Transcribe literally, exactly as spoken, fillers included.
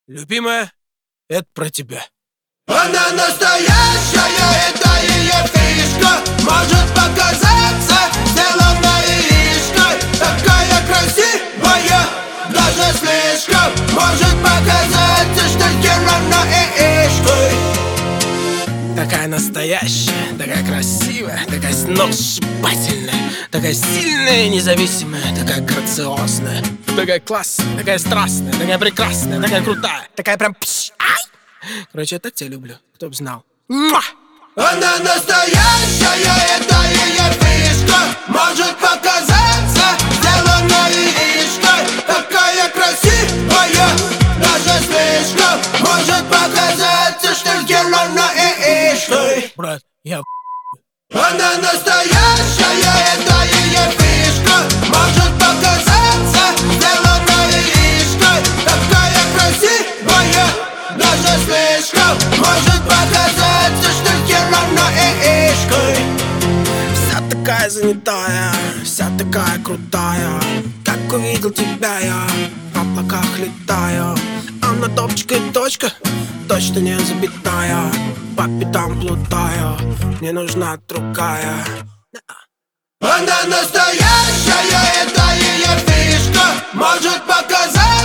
Любимая, это про тебя. Она настоящая, это ее фишка. Может показаться сделанной яичкой. Такая красивая, даже слишком. Может показаться, что сделана яичкой. Такая настоящая, такая красивая, такая сногсшибательная, такая сильная и независимая, такая грациозная, такая классная, такая страстная, такая прекрасная, такая крутая, такая прям пш, ай! Короче, я так тебя люблю, кто б знал. Муа! Она настоящая, это ее фишка. Может показаться сделанной яичкой. Такая красивая, даже слишком. Может показаться, что сделана яичкой. Брат, я Она настоящая, это ее фишка. Может показаться сделанной яичкой. Такая красивая, даже слишком. Может показаться, что сделана яичкой. вся такая занятая, вся такая крутая. Как увидел тебя я, в облаках летаю. Она топчик и точка, точно не запятая. По пятам плутаю, мне нужна другая. Она настоящая, это ее фишка. Может показаться